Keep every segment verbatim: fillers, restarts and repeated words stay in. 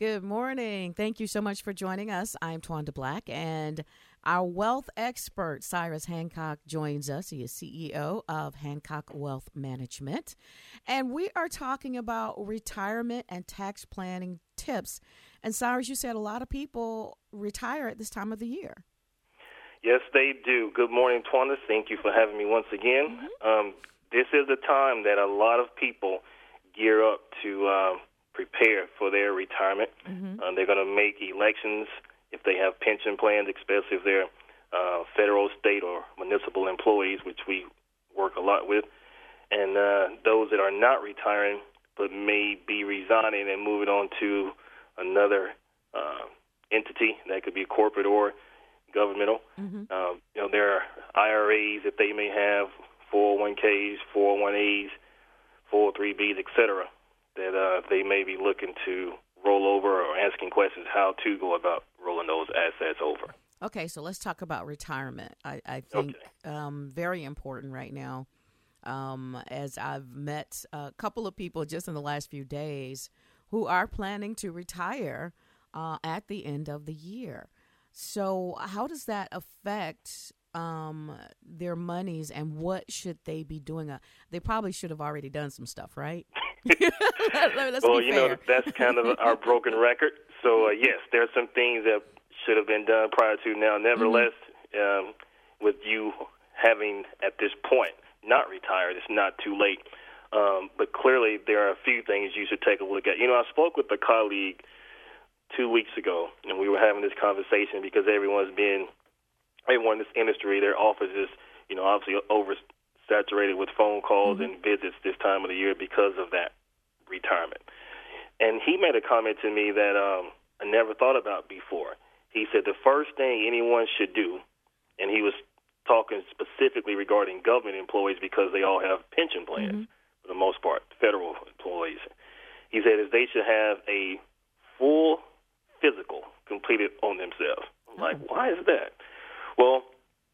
Good morning. Thank you so much for joining us. I'm Twanda Black, and our wealth expert, Cyrus Hancock, joins us. He is C E O of Hancock Wealth Management, and we are talking about retirement and tax planning tips. And Cyrus, you said a lot of people retire at this time of the year. Yes, they do. Good morning, Twanda. Thank you for having me once again. Mm-hmm. Um, this is a time that a lot of people gear up to uh, prepare for their retirement. Mm-hmm. Uh, they're going to make elections if they have pension plans, especially if they're uh, federal, state, or municipal employees, which we work a lot with. And uh, those that are not retiring but may be resigning and moving on to another uh, entity, that could be corporate or governmental. Mm-hmm. Um, you know, there are I R As that they may have, four oh one k's, four oh one a's, four oh three b's, et cetera, that uh, they may be looking to roll over or asking questions how to go about rolling those assets over. Okay, so let's talk about retirement. I, I think okay. um, very important right now, um, as I've met a couple of people just in the last few days who are planning to retire uh, at the end of the year. So how does that affect um, their monies, and what should they be doing? Uh, they probably should have already done some stuff, right? Let's well, be you fair. know, that's kind of our broken record. So, uh, yes, there are some things that should have been done prior to now. Nevertheless, mm-hmm. um, with you having, at this point, not retired, it's not too late. Um, but clearly, there are a few things you should take a look at. You know, I spoke with a colleague two weeks ago, and we were having this conversation because everyone's been, everyone in this industry, their office is, you know, obviously oversaturated with phone calls mm-hmm. and visits this time of the year because of that retirement. And he made a comment to me that um, I never thought about before. He said the first thing anyone should do, and he was talking specifically regarding government employees because they all have pension plans, mm-hmm. for the most part, federal employees. He said is they should have a full physical completed on themselves. I'm oh. like, why is that? Well,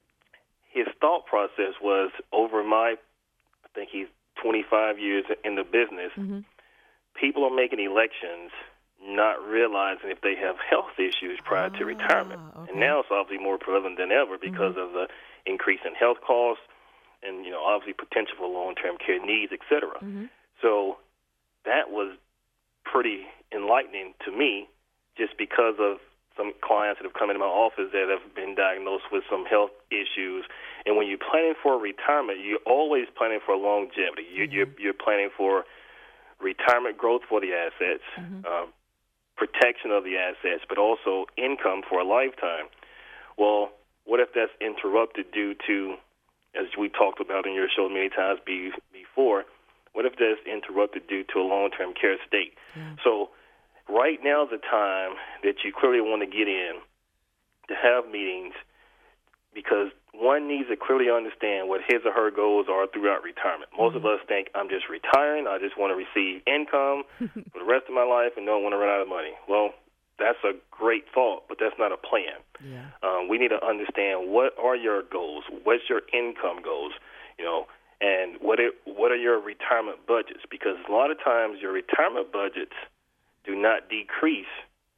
his thought process was over my, I think he's twenty-five years in the business, mm-hmm. people are making elections not realizing if they have health issues prior ah, to retirement. Okay. And now it's obviously more prevalent than ever because mm-hmm. of the increase in health costs and, you know, obviously potential for long-term care needs, et cetera. Mm-hmm. So that was pretty enlightening to me just because of some clients that have come into my office that have been diagnosed with some health issues. And when you're planning for retirement, you're always planning for longevity. You, mm-hmm. you're, you're planning for retirement growth for the assets, mm-hmm. um, protection of the assets, but also income for a lifetime. Well, what if that's interrupted due to, as we talked about in your show many times be, before, what if that's interrupted due to a long-term care state? Yeah. So right now is the time that you clearly want to get in to have meetings because one needs to clearly understand what his or her goals are throughout retirement. Most mm-hmm. of us think, I'm just retiring, I just want to receive income for the rest of my life and don't want to run out of money. Well, that's a great thought, but that's not a plan. Yeah. Um, we need to understand what are your goals, what's your income goals, you know, and what it, what are your retirement budgets? Because a lot of times your retirement budgets do not decrease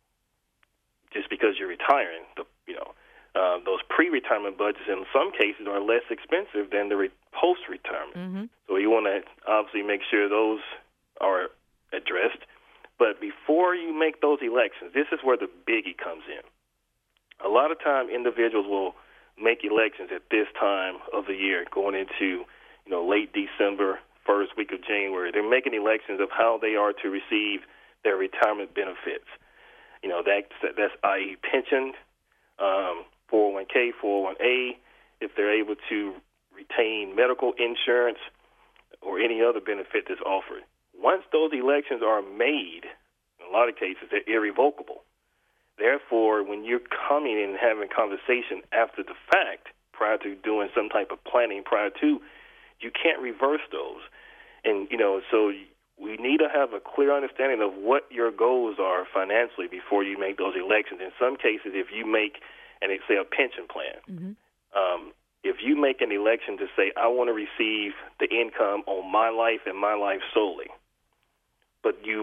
just because you're retiring. The, you know, uh, those pre-retirement budgets in some cases are less expensive than the re- post-retirement. Mm-hmm. So you want to obviously make sure those are addressed. But before you make those elections, this is where the biggie comes in. A lot of time individuals will make elections at this time of the year, going into, you know, late December, first week of January. They're making elections of how they are to receive their retirement benefits. You know, that, that's that is pension, um, four oh one k, four oh one a, if they're able to retain medical insurance or any other benefit that's offered. Once those elections are made, in a lot of cases, they're irrevocable. Therefore, when you're coming and having conversation after the fact, prior to doing some type of planning prior to, you can't reverse those. And, you know, so we need to have a clear understanding of what your goals are financially before you make those elections. In some cases, if you make, and say, a pension plan, mm-hmm. um, if you make an election to say, I want to receive the income on my life and my life solely, but you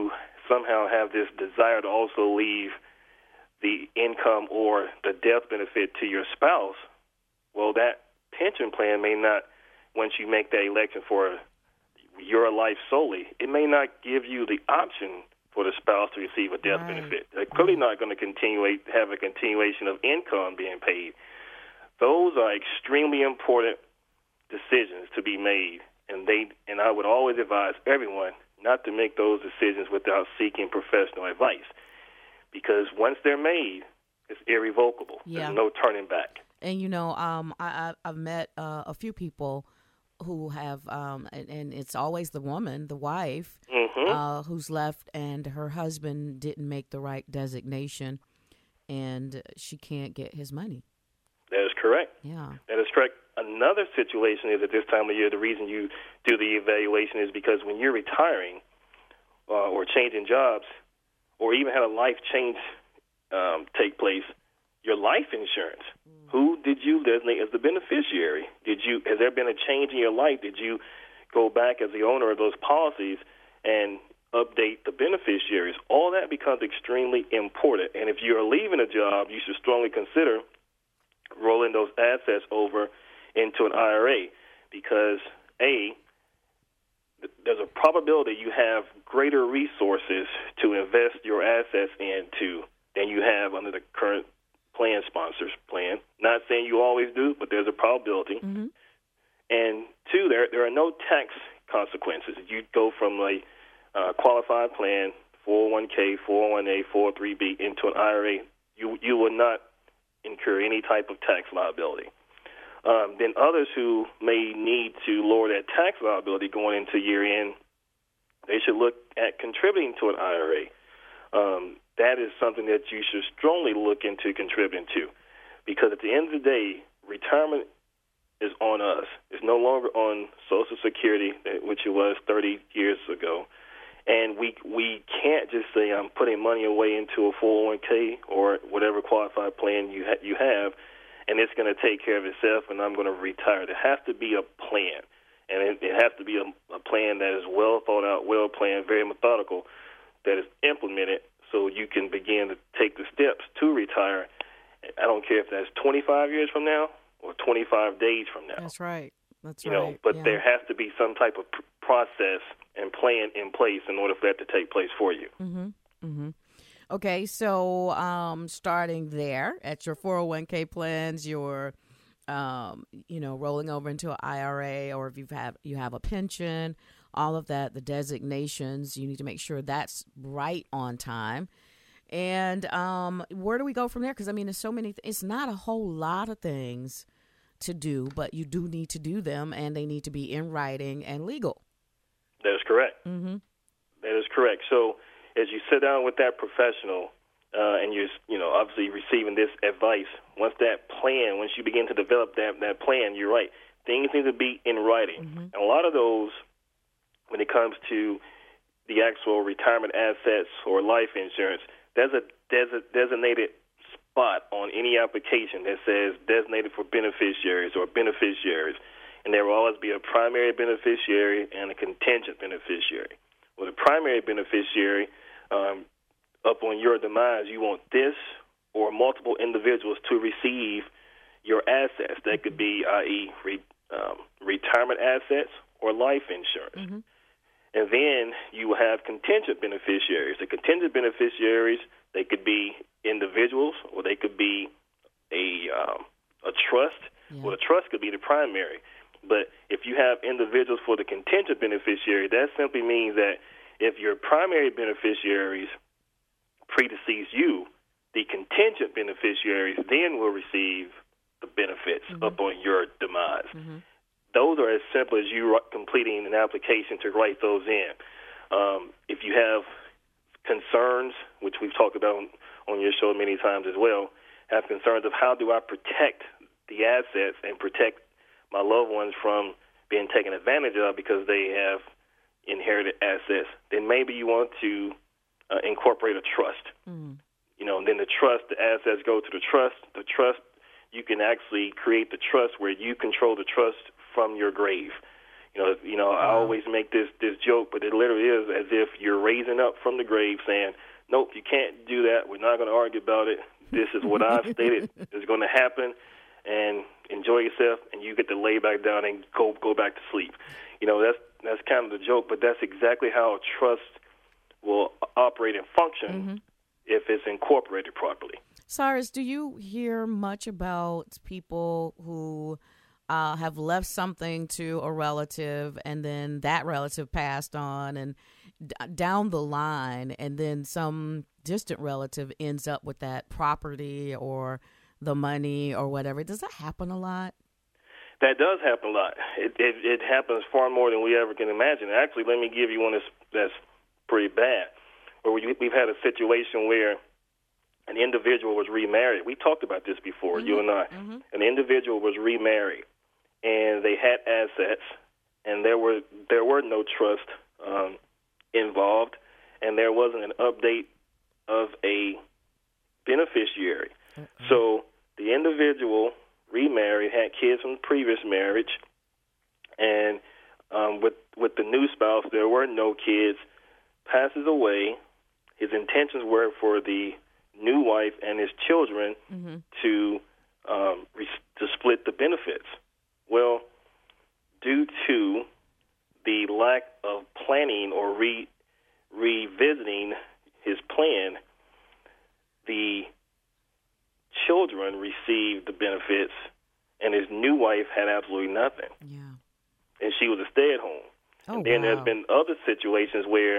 somehow have this desire to also leave the income or the death benefit to your spouse, well, that pension plan may not, once you make that election for your life solely, it may not give you the option for the spouse to receive a death right. benefit. They're clearly not going to continue have a continuation of income being paid. Those are extremely important decisions to be made, and they and I would always advise everyone not to make those decisions without seeking professional advice, because once they're made, it's irrevocable. Yeah. There's no turning back. And you know, um, I, I I've met uh, a few people who have, um, and, and it's always the woman, the wife, mm-hmm. uh, who's left, and her husband didn't make the right designation, and she can't get his money. That is correct. Yeah. That is correct. Another situation is at this time of year, the reason you do the evaluation is because when you're retiring uh, or changing jobs or even had a life change um, take place, your life insurance, mm. who did you designate as the beneficiary? Did you? Has there been a change in your life? Did you go back as the owner of those policies and update the beneficiaries? All that becomes extremely important. And if you're leaving a job, you should strongly consider rolling those assets over into an I R A because, A, there's a probability you have greater resources to invest your assets into than you have under the current plan sponsors plan. Not saying you always do, but there's a probability. Mm-hmm. And two, there there are no tax consequences. You go from a uh, qualified plan, four oh one k, four oh one a, four oh three b into an I R A, you you will not incur any type of tax liability. Um, then others who may need to lower that tax liability going into year end, they should look at contributing to an I R A. Um, that is something that you should strongly look into contributing to, because at the end of the day, retirement is on us. It's no longer on Social Security, which it was thirty years ago. And we we can't just say I'm putting money away into a four oh one k or whatever qualified plan you ha- you have, and it's going to take care of itself, and I'm going to retire. There has to be a plan, and it, it has to be a, a plan that is well thought out, well planned, very methodical, that is implemented so you can begin to take the steps to retire. I don't care if that's twenty-five years from now or twenty-five days from now. That's right. That's you right. know, but yeah. there has to be some type of pr- process and plan in place in order for that to take place for you. Mm-hmm. Mm-hmm. Okay, so um, starting there at your four oh one k plans, your, um, you know, rolling over into an I R A, or if you have you have a pension, all of that, the designations, you need to make sure that's right on time. And um, where do we go from there? Because, I mean, there's so many, th- it's not a whole lot of things to do, but you do need to do them, and they need to be in writing and legal. That is correct. Mm-hmm. That is correct. So as you sit down with that professional uh, and you're, you know, obviously receiving this advice, once that plan, once you begin to develop that, that plan, you're right, things need to be in writing. Mm-hmm. And a lot of those, when it comes to the actual retirement assets or life insurance, there's a, there's a designated spot on any application that says designated for beneficiaries or beneficiaries. And there will always be a primary beneficiary and a contingent beneficiary. Well, the primary beneficiary, um, up on your demise, you want this or multiple individuals to receive your assets. That could be, that is, re, um, retirement assets or life insurance. Mm-hmm. And then you will have contingent beneficiaries. The contingent beneficiaries, they could be individuals or they could be a um, a trust. Yeah. Well, the trust could be the primary. But if you have individuals for the contingent beneficiary, that simply means that if your primary beneficiaries predecease you, the contingent beneficiaries then will receive the benefits mm-hmm. upon your demise. Mm-hmm. Those are as simple as you completing an application to write those in. Um, if you have concerns, which we've talked about on, on your show many times as well, have concerns of how do I protect the assets and protect my loved ones from being taken advantage of because they have inherited assets, then maybe you want to uh, incorporate a trust. Mm. You know, and then the trust, the assets go to the trust. The trust, you can actually create the trust where you control the trust from your grave. You know, you know, I always make this this joke, but it literally is as if you're raising up from the grave, saying, "Nope, you can't do that. We're not going to argue about it. This is what I've stated is going to happen, and enjoy yourself." And you get to lay back down and go go back to sleep. You know, that's that's kind of the joke, but that's exactly how trust will operate and function mm-hmm. if it's incorporated properly. Cyrus, do you hear much about people who uh, have left something to a relative and then that relative passed on and d- down the line, and then some distant relative ends up with that property or the money or whatever? Does that happen a lot? That does happen a lot. It, it, it happens far more than we ever can imagine. Actually, let me give you one that's, that's pretty bad. Where we, we've had a situation where an individual was remarried. We talked about this before, mm-hmm. you and I. Mm-hmm. An individual was remarried, and they had assets, and there were there were no trust um, involved, and there wasn't an update of a beneficiary. Mm-hmm. So the individual remarried, had kids from the previous marriage, and um, with with the new spouse, there were no kids, passes away. His intentions were for the new wife and his children mm-hmm. to um, re- to split the benefits. Well, due to the lack of planning or re- revisiting his plan, the children received the benefits, and his new wife had absolutely nothing. Yeah. And she was a stay-at-home. Oh, and then wow. there's been other situations where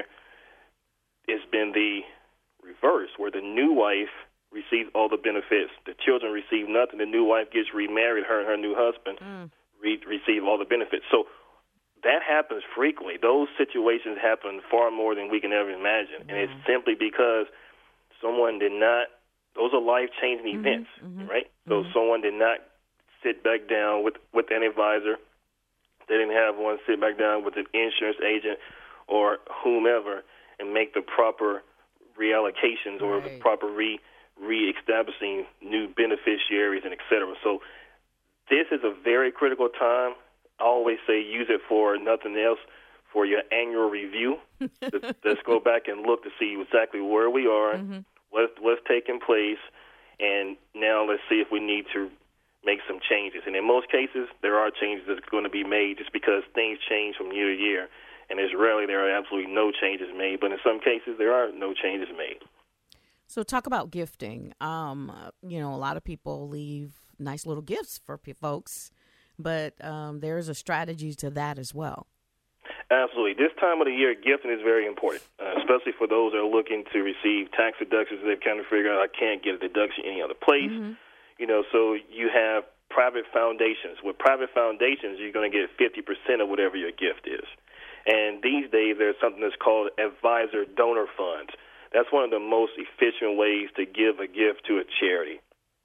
it's been the reverse, where the new wife receives all the benefits, the children receive nothing, the new wife gets remarried, her and her new husband mm. re- receive all the benefits. So that happens frequently. Those situations happen far more than we can ever imagine. Mm. And it's simply because someone did not, those are life-changing mm-hmm, events, mm-hmm, right? So mm-hmm. someone did not sit back down with, with an advisor. They didn't have one sit back down with an insurance agent or whomever and make the proper reallocations or right. the proper re re-establishing new beneficiaries and et cetera. So this is a very critical time. I always say use it for nothing else, for your annual review. Let's go back and look to see exactly where we are, mm-hmm. what, what's taking place, and now let's see if we need to make some changes. And in most cases, there are changes that's going to be made just because things change from year to year. And it's rarely there are absolutely no changes made, but in some cases there are no changes made. So talk about gifting. Um, you know, a lot of people leave nice little gifts for p- folks, but um, there's a strategy to that as well. Absolutely. This time of the year, gifting is very important, uh, especially for those that are looking to receive tax deductions. They've kind of figured out I can't get a deduction any other place. Mm-hmm. You know, so you have private foundations. With private foundations, you're going to get fifty percent of whatever your gift is. And these days, there's something that's called advisor donor funds. That's one of the most efficient ways to give a gift to a charity,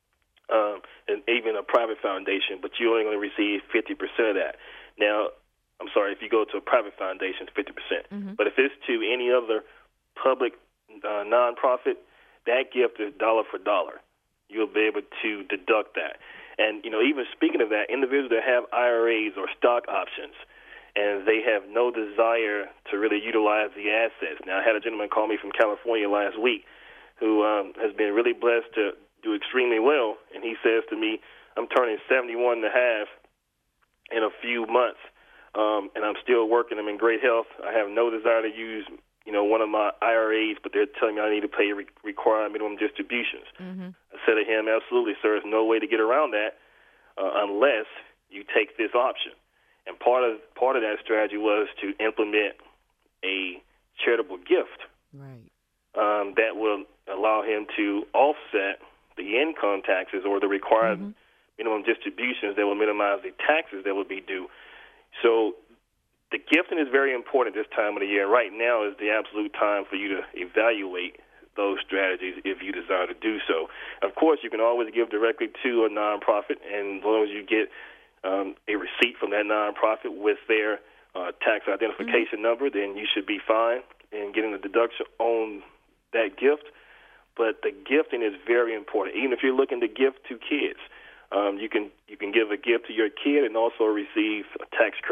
um, and even a private foundation, but you're only going to receive fifty percent of that. Now, I'm sorry, if you go to a private foundation, it's fifty percent. Mm-hmm. But if it's to any other public uh, nonprofit, that gift is dollar for dollar. You'll be able to deduct that. And, you know, even speaking of that, individuals that have I R As or stock options, and they have no desire to really utilize the assets. Now, I had a gentleman call me from California last week who um, has been really blessed to do extremely well, and he says to me, I'm turning seventy-one and a half in a few months, um, and I'm still working. I'm in great health. I have no desire to use, you know, one of my I R As, but they're telling me I need to pay re- required minimum distributions. Mm-hmm. I said to him, absolutely, sir, there's no way to get around that uh, unless you take this option. And part of part of that strategy was to implement a charitable gift right. um, that will allow him to offset the income taxes or the required mm-hmm. minimum distributions that will minimize the taxes that will be due. So the gifting is very important this time of the year. Right now is the absolute time for you to evaluate those strategies if you desire to do so. Of course, you can always give directly to a nonprofit, and as long as you get Um, a receipt from that nonprofit with their uh, tax identification mm-hmm. number, then you should be fine in getting the deduction on that gift. But the gifting is very important. Even if you're looking to gift to kids, um, you can you can give a gift to your kid and also receive a tax credit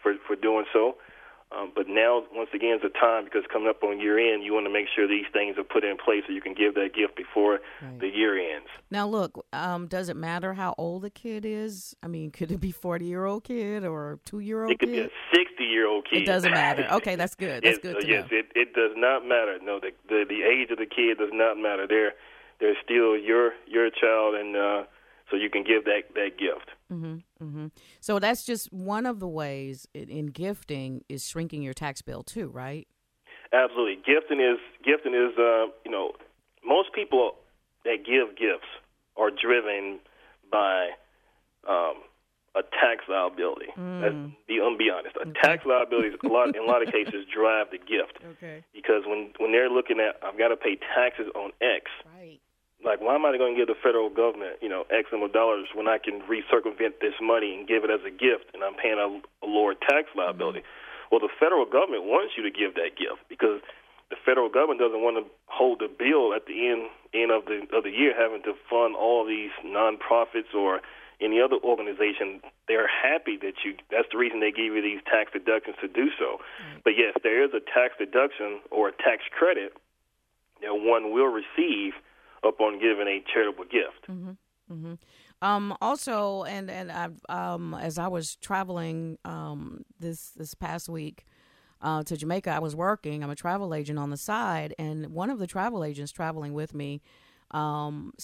for, for doing so. Um, but now, once again, is the time, because coming up on year end, you want to make sure these things are put in place so you can give that gift before right. the year ends. Now, look, um, does it matter how old the kid is? I mean, could it be a forty-year-old kid or a two-year-old kid? It could be a sixty-year-old kid. It doesn't matter. Okay, that's good. That's good to yes, know. Yes, it, it does not matter. No, the, the the age of the kid does not matter. They're, they're still your your child, and uh, so you can give that, that gift. Mm-hmm, mm-hmm. So that's just one of the ways in, in gifting is shrinking your tax bill too, right? Absolutely. Gifting is gifting is uh, you know, most people that give gifts are driven by um, a tax liability. Mm. Let's be, I'm be honest. A Okay. tax liability is a lot in a lot of cases drive the gift. Okay. Because when when they're looking at, I've got to pay taxes on X. Right. Like, why am I going to give the federal government, you know, X number of dollars when I can recircumvent this money and give it as a gift, and I'm paying a, a lower tax liability? Mm-hmm. Well, the federal government wants you to give that gift because the federal government doesn't want to hold the bill at the end end of the of the year, having to fund all these nonprofits or any other organization. They're happy that you. That's the reason they give you these tax deductions to do so. Mm-hmm. But yes, there is a tax deduction or a tax credit that one will receive upon giving a charitable gift. Mm-hmm. Mm-hmm. Um, also, and and I, um, as I was traveling um, this this past week uh, to Jamaica, I was working. I'm a travel agent on the side, and one of the travel agents traveling with me, um,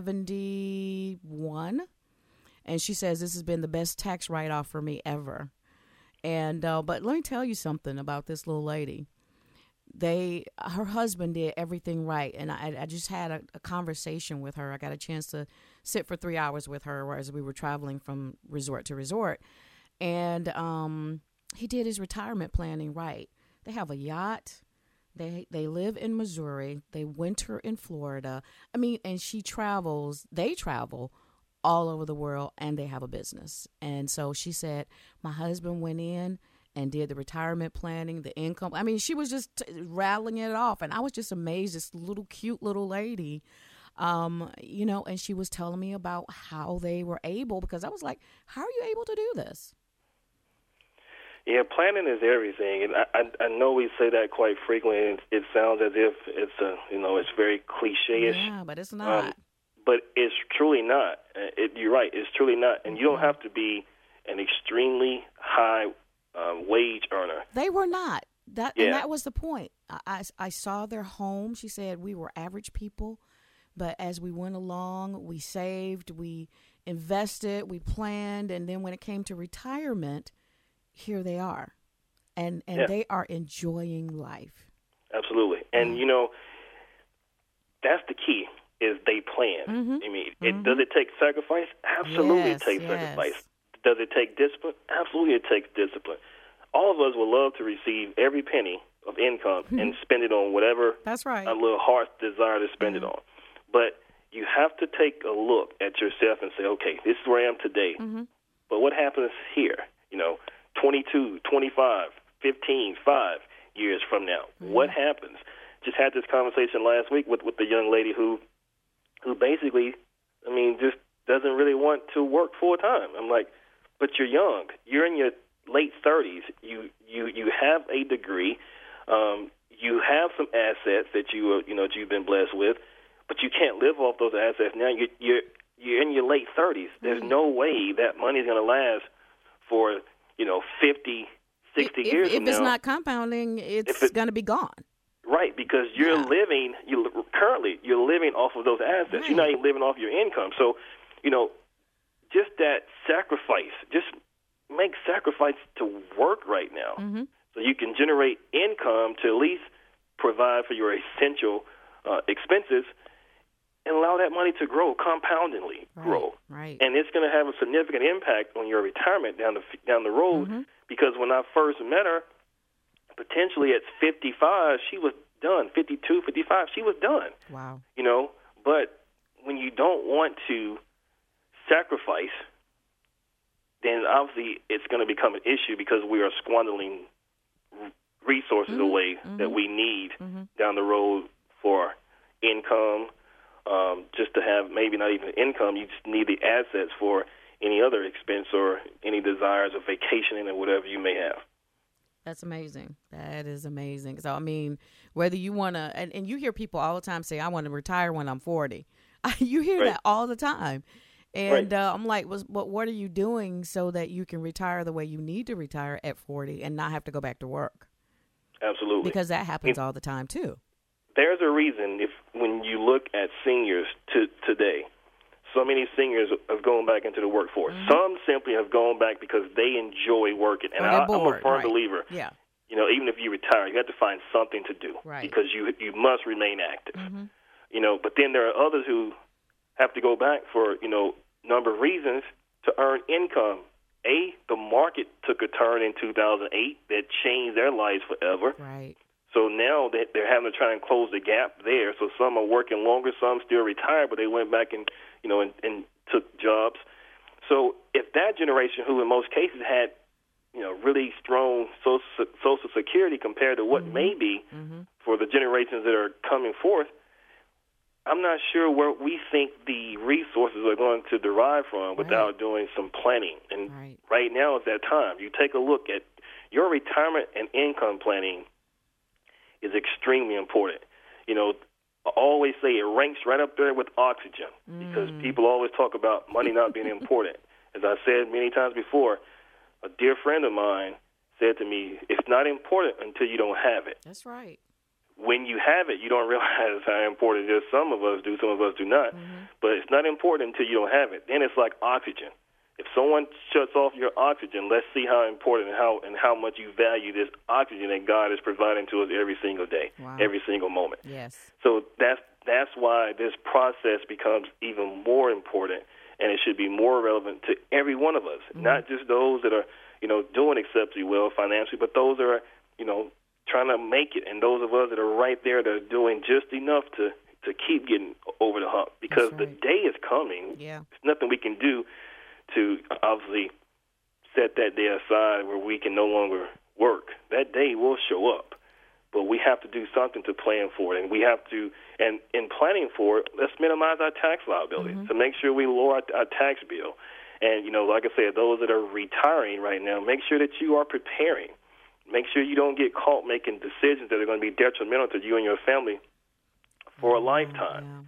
seventy-one, and she says this has been the best tax write-off for me ever. And uh, but let me tell you something about this little lady. They, her husband did everything right, and I, I just had a, a conversation with her. I got a chance to sit for three hours with her as we were traveling from resort to resort, and um, he did his retirement planning right. They have a yacht. They they live in Missouri. They winter in Florida. I mean, and she travels. They travel all over the world, and they have a business. And so she said, my husband went in and did the retirement planning, the income. I mean, she was just t- rattling it off. And I was just amazed, this little cute little lady, um, you know, and she was telling me about how they were able, because I was like, how are you able to do this? Yeah, planning is everything. And I, I, I know we say that quite frequently. And it sounds as if it's, a, you know, it's very cliche-ish. Yeah, but it's not. Um, but it's truly not. It, you're right. It's truly not. And mm-hmm. you don't have to be an extremely high Um, wage earner. They were not. That yeah. and that was the point. I, I, I saw their home. She said we were average people, but as we went along, we saved, we invested, we planned, and then when it came to retirement, here they are, and and yeah. they are enjoying life. Absolutely, and you know, that's the key. Is they plan. Mm-hmm. I mean, mm-hmm. it, does it take sacrifice? Absolutely, yes, it takes yes. sacrifice. Does it take discipline? Absolutely, it takes discipline. All of us would love to receive every penny of income and spend it on whatever That's right. a little heart's desire to spend mm-hmm. it on. But you have to take a look at yourself and say, okay, this is where I am today. Mm-hmm. But what happens here? You know, twenty-two, twenty-five, fifteen, five years from now. Mm-hmm. What happens? Just had this conversation last week with, with the young lady who, who basically, I mean, just doesn't really want to work full time. I'm like, but you're young. You're in your late thirties. You you you have a degree. Um, you have some assets that you uh, you know that you've been blessed with, but you can't live off those assets now. You're you're, you're in your late thirties. There's mm-hmm. no way that money's going to last for you know fifty, sixty if, years if from it's now. not compounding, it's it, going to be gone. Right, because you're yeah. living. You currently you're living off of those assets. Right. You're not even living off your income. So, you know. Just that sacrifice, just make sacrifice to work right now mm-hmm. so you can generate income to at least provide for your essential uh, expenses and allow that money to grow, compoundingly right, grow. Right. And it's going to have a significant impact on your retirement down the, down the road mm-hmm. because when I first met her, potentially at fifty-five, she was done. fifty-two, fifty-five, she was done. Wow. You know, but when you don't want to sacrifice, then obviously it's going to become an issue because we are squandering resources mm-hmm. away mm-hmm. that we need mm-hmm. down the road for income, um, just to have maybe not even income. You just need the assets for any other expense or any desires of vacationing or whatever you may have. That's amazing. That is amazing. So, I mean, whether you want to, and, and you hear people all the time say, I want to retire when I'm forty. You hear right. that all the time. And right. uh, I'm like, well, what, what are you doing so that you can retire the way you need to retire at forty and not have to go back to work? Absolutely. Because that happens it, all the time, too. There's a reason if when you look at seniors to, today, so many seniors have gone back into the workforce. Mm-hmm. Some simply have gone back because they enjoy working. And I, I'm a firm right. believer. Yeah. You know, even if you retire, you have to find something to do right. because you you must remain active. Mm-hmm. You know, but then there are others who have to go back for, you know, number of reasons to earn income. A, the market took a turn in two thousand eight that changed their lives forever. Right. So now that they're having to try and close the gap there. So some are working longer, some still retired, but they went back and, you know, and, and took jobs. So if that generation, who in most cases had, you know, really strong social, social security compared to what mm-hmm. may be mm-hmm. for the generations that are coming forth, I'm not sure where we think the resources are going to derive from without right. doing some planning. And right. right now is that time. You take a look at your retirement and income planning is extremely important. You know, I always say it ranks right up there with oxygen because mm. people always talk about money not being important. As I said many times before, a dear friend of mine said to me, it's not important until you don't have it. That's right. When you have it, you don't realize how important it is. Some of us do, some of us do not. Mm-hmm. But it's not important until you don't have it. Then it's like oxygen. If someone shuts off your oxygen, let's see how important and how and how much you value this oxygen that God is providing to us every single day, wow. every single moment. Yes. So that's that's why this process becomes even more important, and it should be more relevant to every one of us, mm-hmm. not just those that are, you know, doing exceptionally well financially, but those that are, you know, trying to make it, and those of us that are right there that are doing just enough to, to keep getting over the hump. Because right. the day is coming. Yeah. There's nothing we can do to obviously set that day aside where we can no longer work. That day will show up, but we have to do something to plan for it, and we have to, and in planning for it, let's minimize our tax liability mm-hmm. to make sure we lower our, our tax bill. And, you know, like I said, those that are retiring right now, make sure that you are preparing. Make sure you don't get caught making decisions that are going to be detrimental to you and your family for a yeah, lifetime.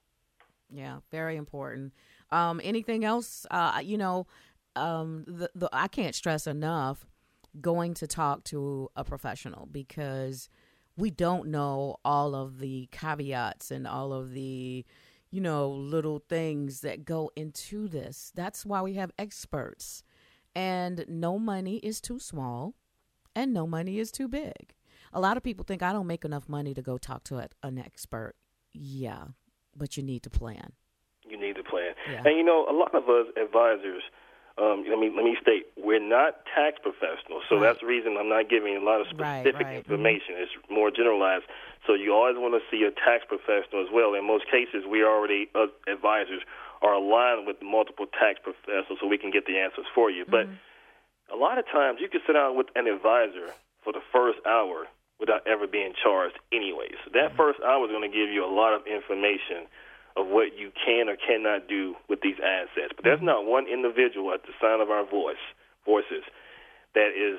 Yeah. yeah, very important. Um, anything else? Uh, you know, um, the, the, I can't stress enough going to talk to a professional because we don't know all of the caveats and all of the, you know, little things that go into this. That's why we have experts. And no money is too small. And no money is too big. A lot of people think I don't make enough money to go talk to a, an expert. Yeah, but you need to plan. You need to plan. Yeah. And, you know, a lot of us advisors, um, let me let me state, we're not tax professionals. So right. that's the reason I'm not giving a lot of specific right, right. information. Mm-hmm. It's more generalized. So you always want to see a tax professional as well. In most cases, we already, uh, advisors, are aligned with multiple tax professionals so we can get the answers for you. Mm-hmm. But a lot of times you can sit down with an advisor for the first hour without ever being charged anyways. So that first hour is going to give you a lot of information of what you can or cannot do with these assets. But there's not one individual at the sound of our voice, voices that is,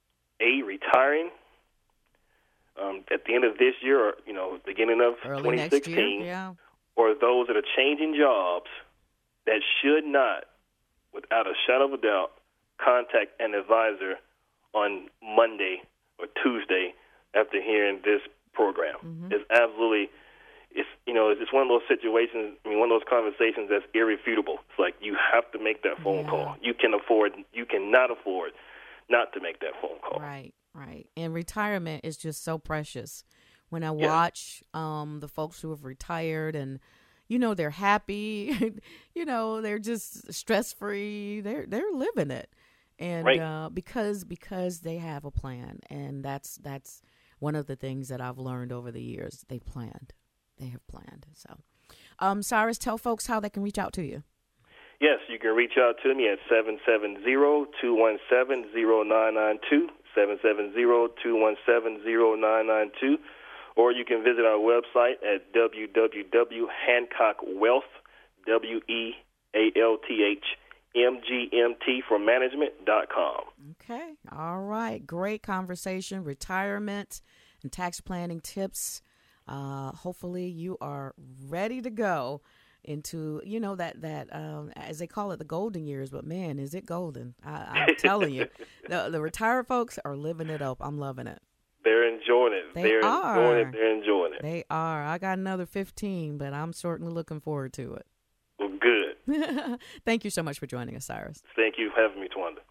A, retiring um, at the end of this year or, you know, beginning of Early twenty sixteen, next year, yeah. or those that are changing jobs that should not, without a shadow of a doubt, contact an advisor on Monday or Tuesday after hearing this program. Mm-hmm. It's absolutely, it's you know, it's one of those situations, I mean, one of those conversations that's irrefutable. It's like you have to make that phone yeah. call. You can afford, you cannot afford not to make that phone call. Right, right. And retirement is just so precious. When I yeah. watch um, the folks who have retired and, you know, they're happy, you know, they're just stress-free, they're they're living it. And right. uh, because because they have a plan, and that's that's one of the things that I've learned over the years. They planned, they have planned. So, um, Cyrus, tell folks how they can reach out to you. Yes, you can reach out to me at seven seven zero, two one seven, zero nine nine two, seven seven zero, two one seven, zero nine nine two, or you can visit our website at w w w dot hancock wealth, W E A L T H M G M T for management dot com. Okay. All right. Great conversation. Retirement and tax planning tips. Uh, hopefully you are ready to go into, you know, that, that um, as they call it, the golden years. But, man, is it golden? I, I'm telling you, the, the retired folks are living it up. I'm loving it. They're enjoying it. They They're are. enjoying it. They're enjoying it. They are. I got another fifteen, but I'm certainly looking forward to it. Well, good. Thank you so much for joining us, Cyrus. Thank you for having me, Twanda.